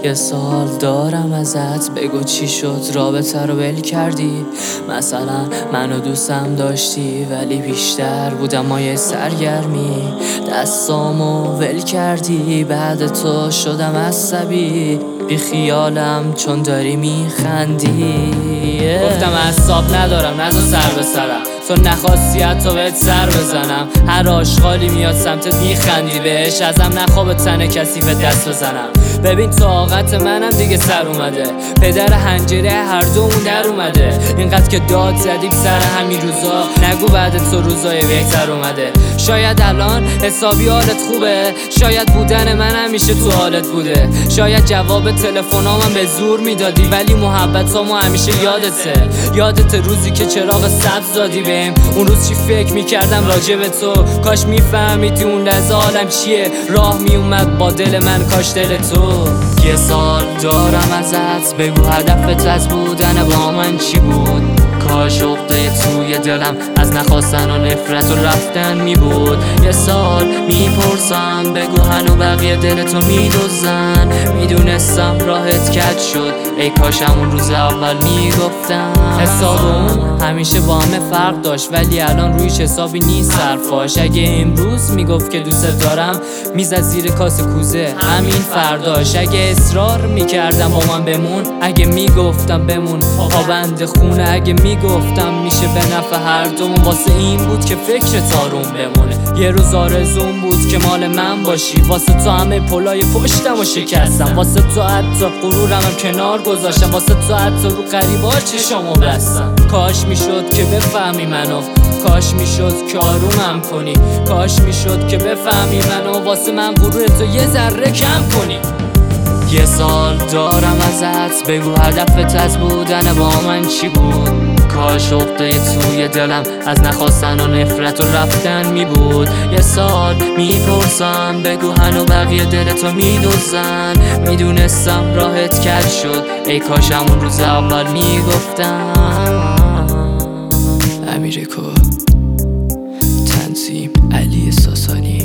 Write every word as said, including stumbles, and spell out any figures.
یه سال دارم ازت، بگو چی شد رابطه رو ول کردی؟ مثلا منو دوستم داشتی ولی بیشتر بودم مایه سرگرمی. دستامو ول کردی، بعد تو شدم عصبی. بی خیالم چون داری میخندی. گفتم اعصاب ندارم نذار سر به سرم، تو نخواستی حتی بهت سر بزنم. هر آشغالی میاد سمتت میخندی بهش، ازم نخواه تن کسی به دست بزنم. ببین طاقت منم دیگه سر اومده، پدر حنجره هر دومون در اومده. اینقدر که داد زدیم سر همین روزا، نگو بعد تو روزای بهتر اومده. شاید الان حسابی حالت خوبه، شاید بودن من همیشه تو حالت بوده. شاید جواب تلفنامم به زور میدادی ولی محبتامو همیشه یادته. یادت روزی که چراغ سبز دادی بهم، اون روز چی فکر میکردم راجع به تو. کاش میفهمیدی اون لحظه حالم چیه، راه میومد با دل من کاش دل تو. یه سال دارم ازت، بگو هدفت از بودن با من چی بود؟ کاش عقده توی دلم از نخواستن و نفرت و رفتن می بود. یه سال میپرسم بگو هنو بقیه دلتو میدوزن. میدونستم راحت کج شد، ای کاش همون روز اول میگفتم. حسابمون همیشه با همه فرق داشت ولی الان رویش حسابی نیست صرفاش. اگه امروز میگفت که دوست دارم، میزد زیر کاس کوزه همین فرداش. اگه اصرار میکردم با من بمون، اگه میگفتم بمون پابند خونه، اگه میگفتم میشه به نفع هر دومون، واسه این بود که فکر تارون بمونه. یه روز آرزون بود که مال من باشی، واسه تو همه پلای پشتم و شکستم. واسه تو حتی غرورم هم کنار گذاشتم، واسه تو حتی رو قریبا چشامو بستم. کاش میشد که بفهمی منو، کاش میشد که آرومم کنی، کاش میشد که بفهمی منو، واسه من غرور تو یه ذره کم کنی. یه سال دارم ازت، بگو هدفت از بودن با من چی بود؟ کاش عقده توی دلم از نخواستن و نفرت و رفتن می بود. یه سال میپرسم بگو هنو بقیه دلتو میدوزن. میدونستم راحت کج شد، ای کاش همون روز اول میگفتم. امیرکو، تنظیم علی ساسانی.